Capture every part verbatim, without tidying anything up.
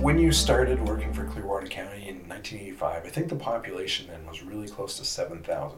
When you started working for Clearwater County in nineteen eighty-five, I think the population then was really close to seven thousand.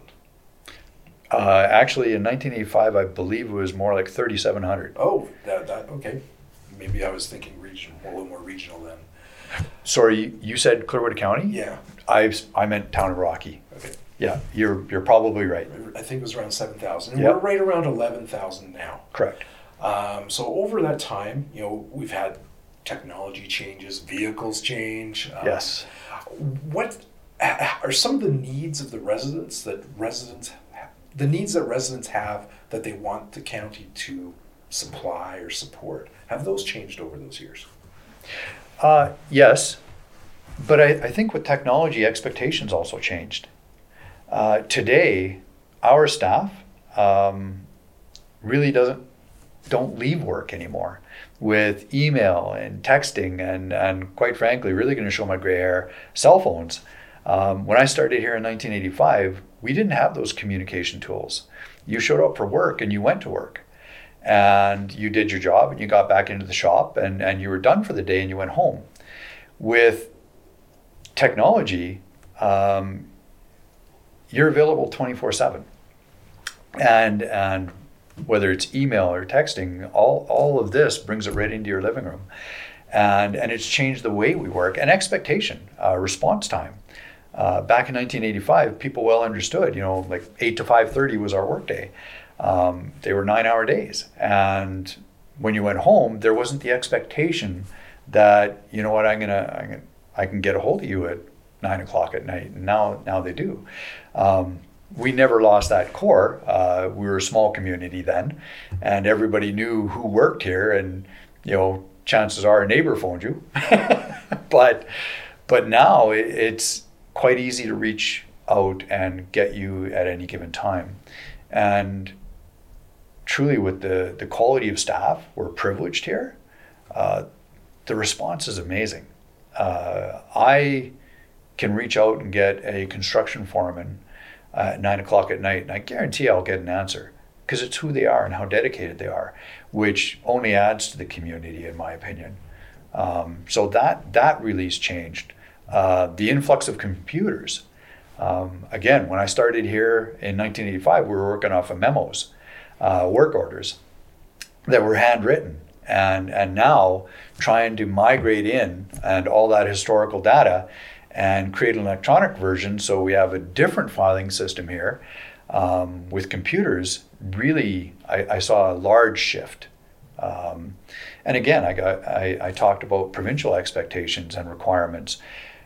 Uh, actually, in nineteen eighty-five, I believe it was more like thirty-seven hundred. Oh, that, that okay. Maybe I was thinking regional, a little more regional then. Sorry, you, you said Clearwater County? Yeah. I I meant Town of Rocky. Okay. Yeah, you're you're probably right. I think it was around seven thousand. And Yep. we're right around eleven thousand now. Correct. Um, so over that time, you know, we've had technology changes, vehicles change. Um, Yes. What are some of the needs of the residents that residents, the needs that residents have that they want the county to supply or support? Have those changed over those years? Uh, yes, but I, I think with technology, expectations also changed. Uh, today, our staff um, really doesn't don't leave work anymore with email and texting and, and quite frankly, really going to show my gray hair, cell phones. Um, when I started here in nineteen eighty-five, we didn't have those communication tools. You showed up for work and you went to work and you did your job and you got back into the shop and, and you were done for the day and you went home. With technology, um, you're available twenty-four seven. And, and whether it's email or texting, all, all of this brings it right into your living room. And, and it's changed the way we work and expectation, uh, response time. Uh, back in nineteen eighty-five, people well understood, you know, like eight to five thirty was our workday. Um, they were nine hour days. And when you went home, there wasn't the expectation that, you know what, I'm gonna, I'm gonna I can get a hold of you at nine o'clock at night. And now, now they do. Um, we never lost that core. Uh, we were a small community then, and everybody knew who worked here. And, you know, chances are a neighbor phoned you. but, but now it, it's quite easy to reach out and get you at any given time. And truly with the, the quality of staff, we're privileged here. Uh, the response is amazing. Uh, I can reach out and get a construction foreman uh, at nine o'clock at night, and I guarantee I'll get an answer because it's who they are and how dedicated they are, which only adds to the community, in my opinion. Um, so that that really's changed. Uh, the influx of computers. Um, again, when I started here in nineteen eighty-five, we were working off of memos, uh, work orders that were handwritten. And and now trying to migrate in and all that historical data and create an electronic version so we have a different filing system here um, with computers, really, I, I saw a large shift. Um, and again, I, got, I, I talked about provincial expectations and requirements.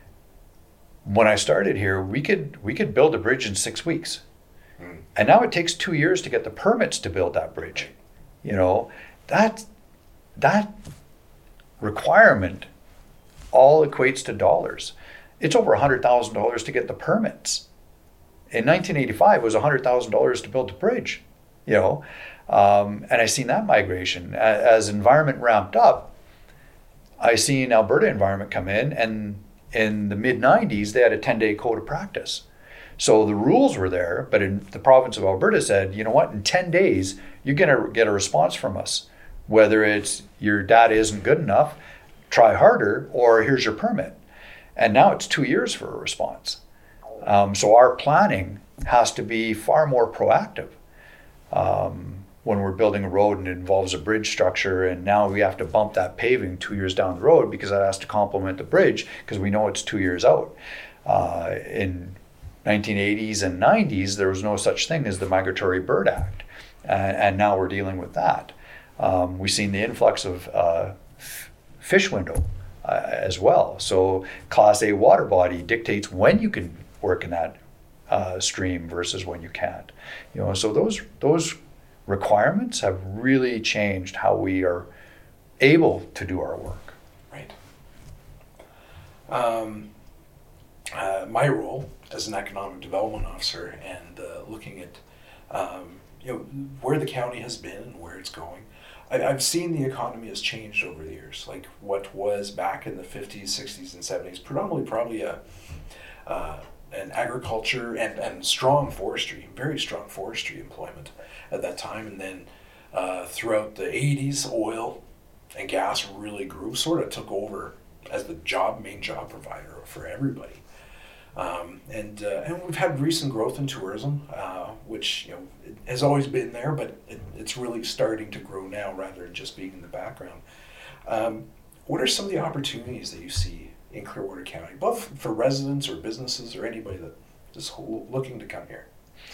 When I started here, we could we could build a bridge in six weeks. Mm. And now it takes two years to get the permits to build that bridge. You know, that that requirement all equates to dollars. It's over one hundred thousand dollars to get the permits. In nineteen eighty-five, it was one hundred thousand dollars to build the bridge, you know. Um, and I seen that migration. As environment ramped up, I seen Alberta Environment come in, and in the mid nineties, they had a ten-day code of practice. So the rules were there, but in the province of Alberta said, you know what, in ten days, you're gonna get a response from us. Whether it's your data isn't good enough, try harder, or here's your permit. And now it's two years for a response. Um, so our planning has to be far more proactive. Um, when we're building a road and it involves a bridge structure, and now we have to bump that paving two years down the road because that has to complement the bridge because we know it's two years out. Uh, in nineteen eighties and nineties, there was no such thing as the Migratory Bird Act, and, and now we're dealing with that. Um, we've seen the influx of uh, f- fish window uh, as well. So Class A water body dictates when you can work in that uh, stream versus when you can't. You know, so those those requirements have really changed how we are able to do our work. Right. Um, uh, my role as an economic development officer and uh, looking at um, you know where the county has been and where it's going. I've seen the economy has changed over the years. Like what was back in the fifties, sixties, and seventies, predominantly probably a uh, an agriculture and, and strong forestry, very strong forestry employment at that time. And then uh, throughout the eighties, oil and gas really grew, sort of took over as the job main job provider for everybody. Um, and uh, and we've had recent growth in tourism, uh, which you know it has always been there, but it, it's really starting to grow now rather than just being in the background. Um, what are some of the opportunities that you see in Clearwater County, both for residents or businesses or anybody that is looking to come here?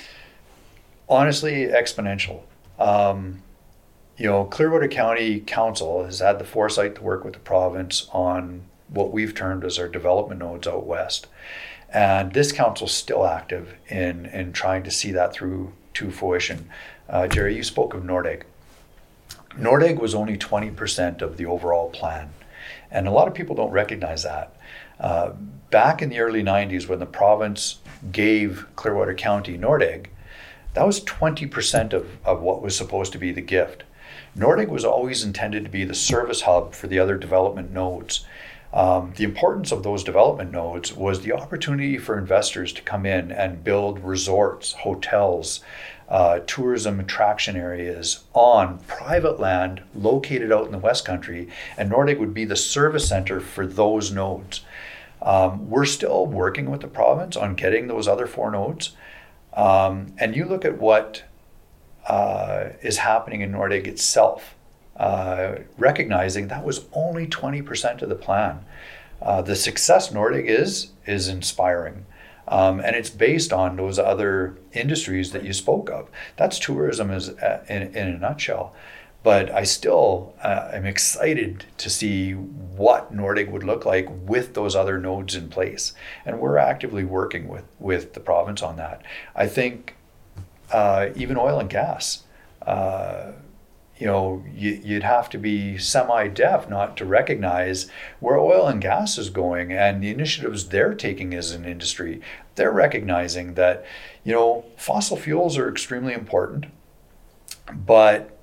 Honestly, exponential. Um, you know, Clearwater County Council has had the foresight to work with the province on what we've termed as our development nodes out west. And this council's still active in, in trying to see that through to fruition. Uh, Jerry, you spoke of Nordegg. Nordegg was only twenty percent of the overall plan. And a lot of people don't recognize that. Uh, back in the early nineties, when the province gave Clearwater County Nordegg, that was twenty percent of, of what was supposed to be the gift. Nordegg was always intended to be the service hub for the other development nodes. Um, the importance of those development nodes was the opportunity for investors to come in and build resorts, hotels, uh, tourism attraction areas on private land located out in the West Country, and Nordegg would be the service center for those nodes. Um, we're still working with the province on getting those other four nodes. Um, and you look at what uh, is happening in Nordegg itself, uh, recognizing that was only twenty percent of the plan. Uh, the success Nordegg is, is inspiring. Um, and it's based on those other industries that you spoke of. That's tourism is, uh, in, in a nutshell. But I still uh, am excited to see what Nordegg would look like with those other nodes in place. And we're actively working with, with the province on that. I think uh, even oil and gas, uh, you know, you, you'd have to be semi-deaf not to recognize where oil and gas is going and the initiatives they're taking as an industry. They're recognizing that, you know, fossil fuels are extremely important, but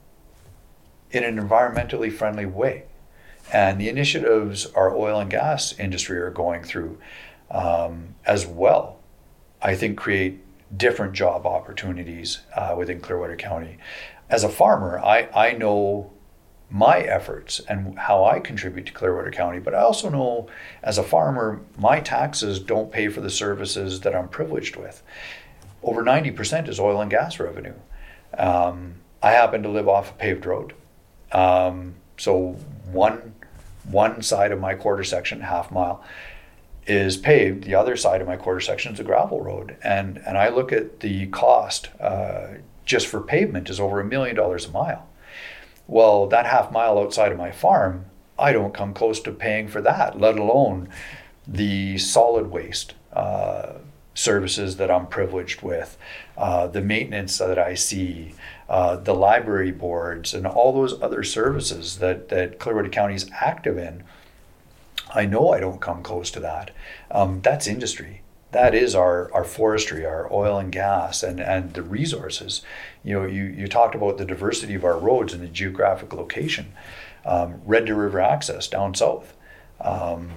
in an environmentally friendly way. And the initiatives our oil and gas industry are going through um, as well, I think create different job opportunities uh, within Clearwater County. As a farmer, I, I know my efforts and how I contribute to Clearwater County, but I also know as a farmer, my taxes don't pay for the services that I'm privileged with. Over ninety percent is oil and gas revenue. Um, I happen to live off a paved road. Um, so one one side of my quarter section, half mile, is paved. The other side of my quarter section is a gravel road. And and I look at the cost uh, just for pavement is over a million dollars a mile. Well, that half mile outside of my farm, I don't come close to paying for that, let alone the solid waste uh, services that I'm privileged with, uh, the maintenance that I see, uh, the library boards, and all those other services that, that Clearwater County is active in. I know I don't come close to that. Um, that's industry. That is our, our forestry, our oil and gas, and, and the resources. You know, you, you talked about the diversity of our roads and the geographic location. Um, Red Deer River access down south. Um,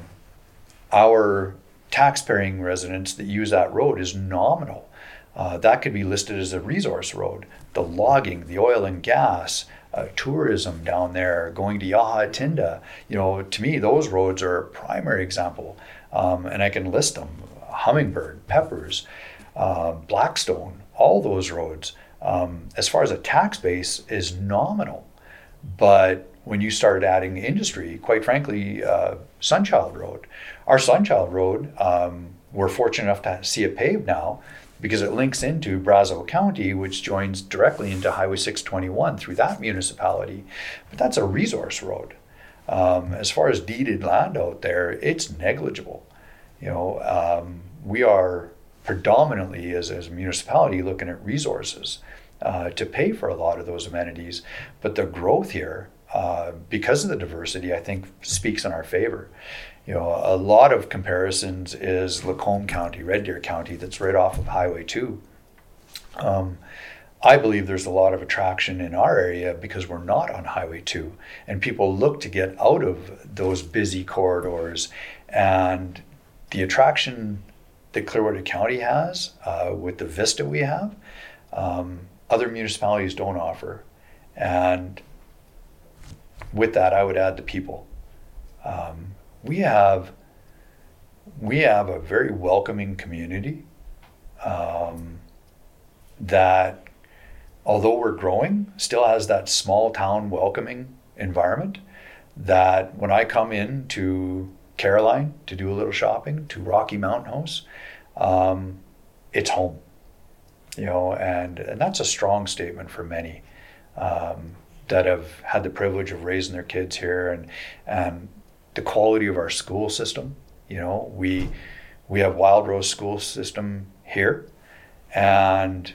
our tax-paying residents that use that road is nominal. Uh, that could be listed as a resource road. The logging, the oil and gas, uh, tourism down there, going to Yaha Tinda, you know, to me, those roads are a primary example. Um, and I can list them. Hummingbird, Peppers, uh, Blackstone, all those roads, um, as far as a tax base, is nominal. But when you start adding industry, quite frankly, uh, Sunchild Road, our Sunchild Road, um, we're fortunate enough to see it paved now because it links into Brazeau County, which joins directly into Highway six twenty-one through that municipality. But that's a resource road. Um, as far as deeded land out there, it's negligible. You know, um, we are predominantly as, as a municipality looking at resources uh, to pay for a lot of those amenities. But the growth here, uh, because of the diversity, I think speaks in our favor. You know, a lot of comparisons is Lacombe County, Red Deer County, that's right off of Highway two. Um, I believe there's a lot of attraction in our area because we're not on Highway two, and people look to get out of those busy corridors. And the attraction that Clearwater County has uh, with the vista we have, um, other municipalities don't offer. And with that, I would add the people. Um, we have we have a very welcoming community um, that, although we're growing, still has that small town welcoming environment. That when I come in to Caroline to do a little shopping, to Rocky Mountain House, um, it's home. You know, and, and that's a strong statement for many um, that have had the privilege of raising their kids here, and and the quality of our school system. You know, we we have Wild Rose school system here, and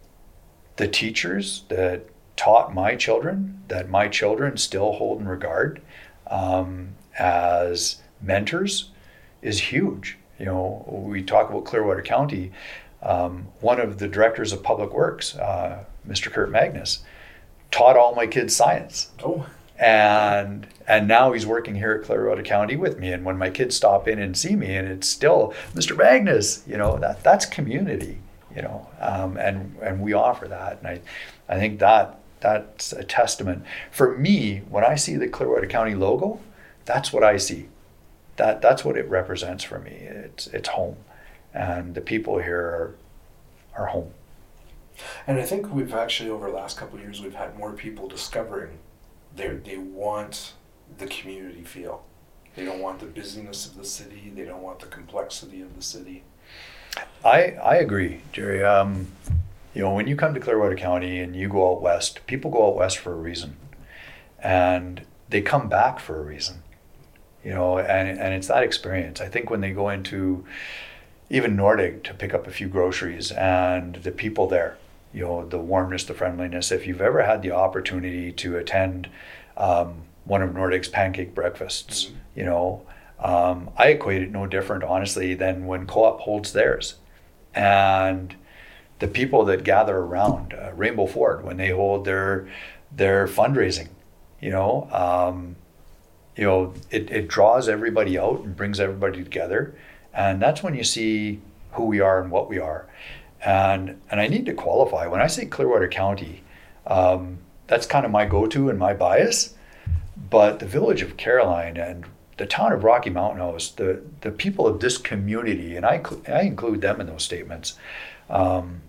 the teachers that taught my children, that my children still hold in regard um, as mentors, is huge. You know, we talk about Clearwater County. Um, one of the directors of Public Works, uh, Mister Kurt Magnus, taught all my kids science. Oh. And and now he's working here at Clearwater County with me. And when my kids stop in and see me, and it's still Mister Magnus, you know, that that's community, you know, um, and and we offer that. And I, I think that that's a testament. For me, when I see the Clearwater County logo, that's what I see. That that's what it represents for me. It's it's home. And the people here are, are home. And I think we've actually, over the last couple of years, we've had more people discovering they they want the community feel. They don't want the busyness of the city. They don't want the complexity of the city. I I agree, Jerry. Um, you know, when you come to Clearwater County and you go out west, people go out west for a reason, and they come back for a reason. You know, and and it's that experience. I think when they go into even Nordig to pick up a few groceries, and the people there, you know, the warmness, the friendliness. If you've ever had the opportunity to attend um, one of Nordig's pancake breakfasts, mm-hmm. you know, um, I equate it no different, honestly, than when Co-op holds theirs. And the people that gather around uh, Rainbow Ford when they hold their their fundraising, you know, um, you know, it, it draws everybody out and brings everybody together. And that's when you see who we are and what we are. And and I need to qualify. When I say Clearwater County, um, that's kind of my go-to and my bias. But the village of Caroline and the town of Rocky Mountain House, the, the people of this community, and I, I include them in those statements, um,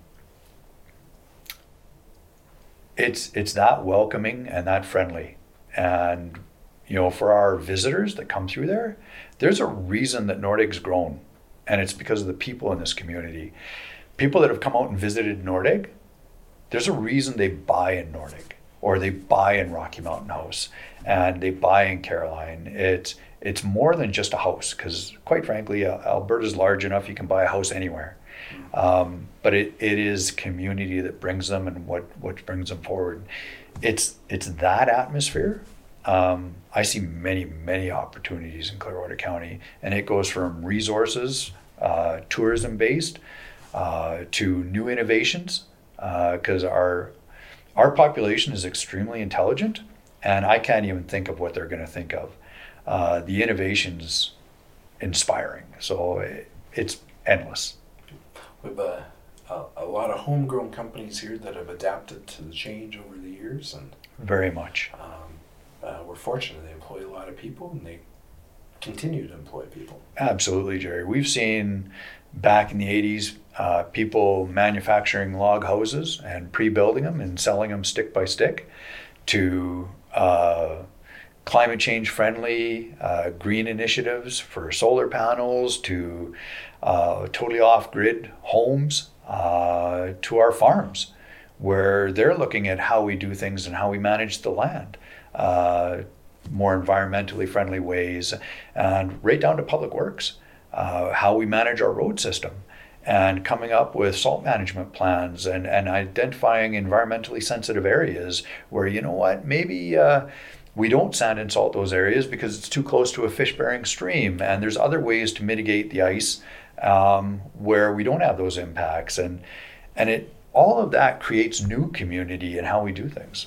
it's it's that welcoming and that friendly. And you know, for our visitors that come through there, there's a reason that Nordig's grown, and it's because of the people in this community. People that have come out and visited Nordig, there's a reason they buy in Nordig, or they buy in Rocky Mountain House, and they buy in Caroline. It's it's more than just a house, because quite frankly, uh, Alberta's large enough you can buy a house anywhere. Um, but it, it is community that brings them and what, what brings them forward. It's it's that atmosphere. Um, I see many, many opportunities in Clearwater County, and it goes from resources, uh, tourism-based, uh, to new innovations, because uh, our our population is extremely intelligent, and I can't even think of what they're going to think of. Uh, the innovation's inspiring, so it, it's endless. We have a, a, a lot of homegrown companies here that have adapted to the change over the years, and very much. Um, Uh, we're fortunate they employ a lot of people, and they continue to employ people. Absolutely, Jerry. We've seen back in the eighties uh, people manufacturing log houses and pre-building them and selling them stick by stick, to uh, climate change friendly uh, green initiatives for solar panels, to uh, totally off-grid homes, uh, to our farms, where they're looking at how we do things and how we manage the land. Uh, more environmentally friendly ways, and right down to public works, uh, how we manage our road system, and coming up with salt management plans, and, and identifying environmentally sensitive areas where, you know what, maybe uh, we don't sand and salt those areas because it's too close to a fish-bearing stream, and there's other ways to mitigate the ice um, where we don't have those impacts, and and it all of that creates new community in how we do things.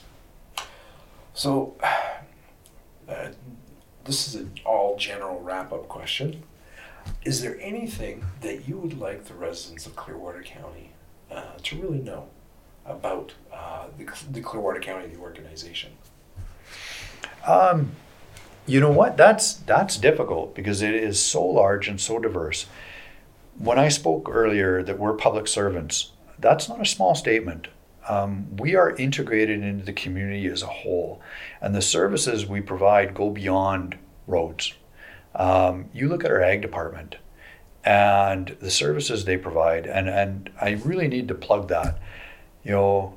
So, uh, this is an all general wrap-up question. Is there anything that you would like the residents of Clearwater County uh, to really know about uh, the, the Clearwater County, the organization? Um, You know what? That's that's difficult because it is so large and so diverse. When I spoke earlier that we're public servants, that's not a small statement. Um, we are integrated into the community as a whole, and the services we provide go beyond roads. Um, you look at our ag department and the services they provide, and, and I really need to plug that. You know,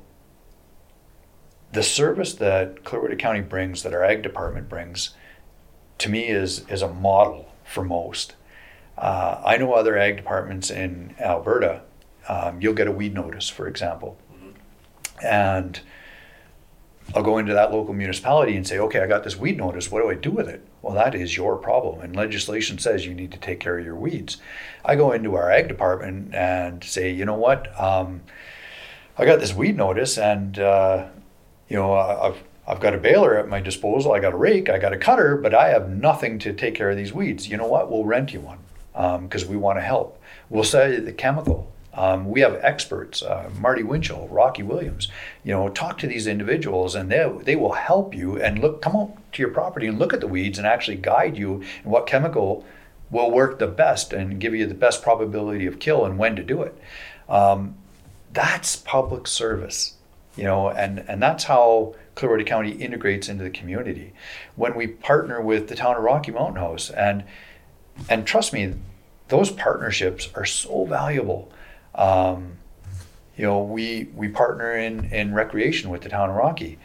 the service that Clearwater County brings, that our ag department brings, to me is is a model for most. Uh, I know other ag departments in Alberta, um, you'll get a weed notice, for example. Mm-hmm. And I'll go into that local municipality and say, okay, I got this weed notice, what do I do with it? Well, that is your problem, and legislation says you need to take care of your weeds. I go into our ag department and say, you know what, um, I got this weed notice, and uh, you know, I've I've got a baler at my disposal, I got a rake, I got a cutter, but I have nothing to take care of these weeds. You know what, we'll rent you one because um, we want to help. We'll sell you the chemical. Um, we have experts, uh, Marty Winchell, Rocky Williams. You know, talk to these individuals, and they they will help you and look, come out to your property and look at the weeds and actually guide you in what chemical will work the best and give you the best probability of kill and when to do it. Um, that's public service, you know, and and that's how Clearwater County integrates into the community. When we partner with the town of Rocky Mountain House, and and trust me, those partnerships are so valuable. Um, you know, we we partner in, in recreation with the town of Rocky.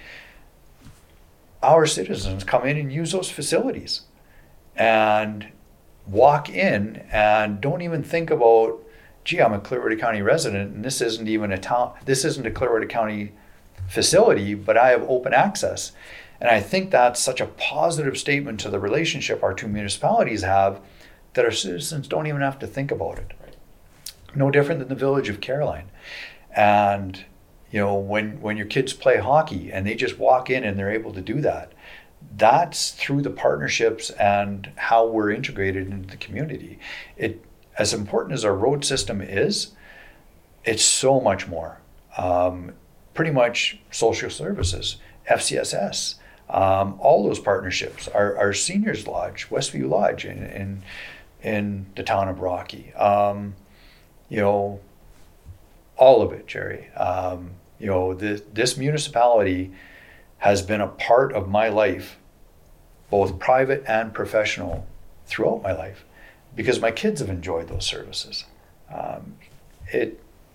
Our citizens come in and use those facilities and walk in and don't even think about, gee, I'm a Clearwater County resident and this isn't even a town, this isn't a Clearwater County facility, but I have open access. And I think that's such a positive statement to the relationship our two municipalities have that our citizens don't even have to think about it. No different than the village of Caroline. And, you know, when, when your kids play hockey and they just walk in and they're able to do that, that's through the partnerships and how we're integrated into the community. It, as important as our road system is, it's so much more. Um, pretty much social services, F C S S, um, all those partnerships, our, our seniors lodge, Westview Lodge in, in, in the town of Rocky. Um, You know, all of it, Jerry. Um, you know, this, this municipality has been a part of my life, both private and professional, throughout my life, because my kids have enjoyed those services. Um, it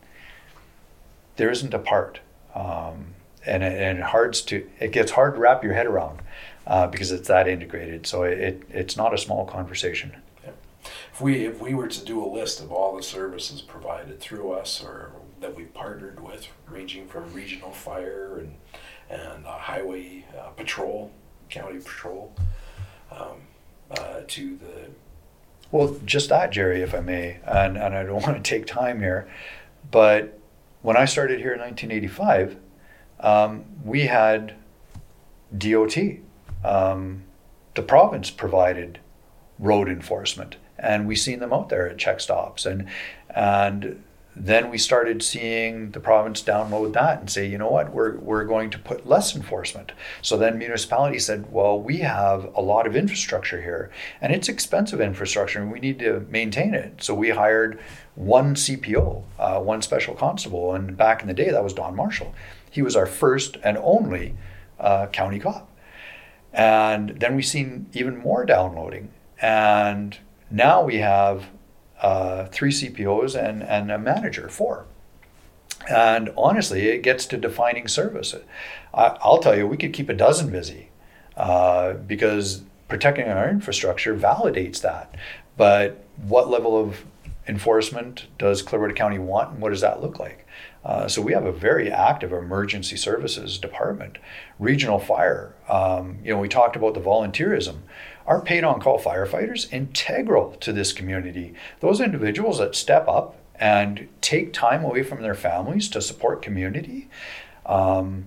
there isn't a part, um, and it, and it hard to it gets hard to wrap your head around uh, because it's that integrated. So it, it it's not a small conversation. If we if we were to do a list of all the services provided through us or that we've partnered with, ranging from regional fire and and uh, highway uh, patrol, county patrol, um, uh, to the well, just that, Jerry, if I may, and and I don't want to take time here, but when I started here in nineteen eighty-five, um, we had D O T. Um, the province provided road enforcement. And we seen them out there at check stops, and and then we started seeing the province download that and say, you know what, we're we're going to put less enforcement. So then municipalities said, well, we have a lot of infrastructure here, and it's expensive infrastructure, and we need to maintain it. So we hired one C P O, uh, one special constable, and back in the day that was Don Marshall. He was our first and only uh, county cop. And then we seen even more downloading, and now we have uh, three C P Os and, and a manager, four. And honestly, it gets to defining service. I, I'll tell you, we could keep a dozen busy uh, because protecting our infrastructure validates that. But what level of enforcement does Clearwater County want, and what does that look like? Uh, so we have a very active emergency services department. Regional fire, um, you know, we talked about the volunteerism. Our paid on-call firefighters, integral to this community. Those individuals that step up and take time away from their families to support community um,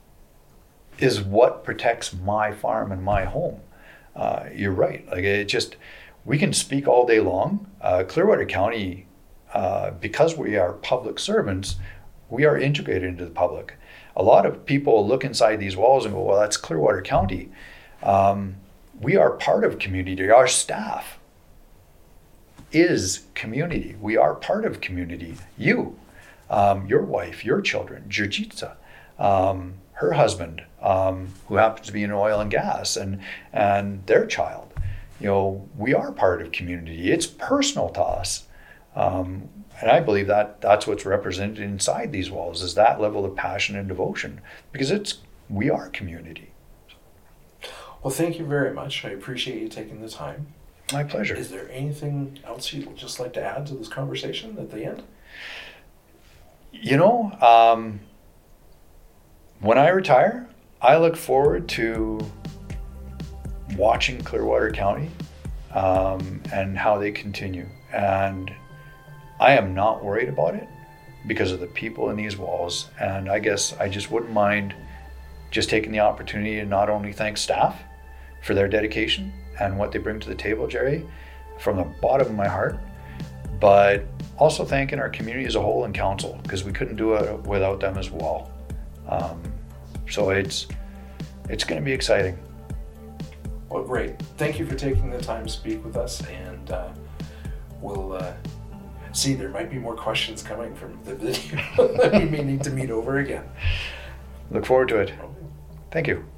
is what protects my farm and my home. Uh, you're right. Like it just, we can speak all day long. Uh, Clearwater County, uh, because we are public servants, we are integrated into the public. A lot of people look inside these walls and go, well, that's Clearwater County. Um, we are part of community. Our staff is community. We are part of community. You, um, your wife, your children, Jurjitsa, um, her husband, um, who happens to be in oil and gas, and and their child. You know, we are part of community. It's personal to us. Um, and I believe that that's what's represented inside these walls, is that level of passion and devotion, because it's, we are community. Well, thank you very much. I appreciate you taking the time. My pleasure. Is there anything else you'd just like to add to this conversation at the end? You know, um, when I retire, I look forward to watching Clearwater County um, and how they continue. And I am not worried about it because of the people in these walls. And I guess I just wouldn't mind just taking the opportunity to not only thank staff for their dedication and what they bring to the table, Jerry, from the bottom of my heart, but also thanking our community as a whole and council, because we couldn't do it without them as well. Um, so it's it's going to be exciting. Well, great. Thank you for taking the time to speak with us, and uh, we'll uh, see. There might be more questions coming from the video that we may need to meet over again. Look forward to it. Thank you.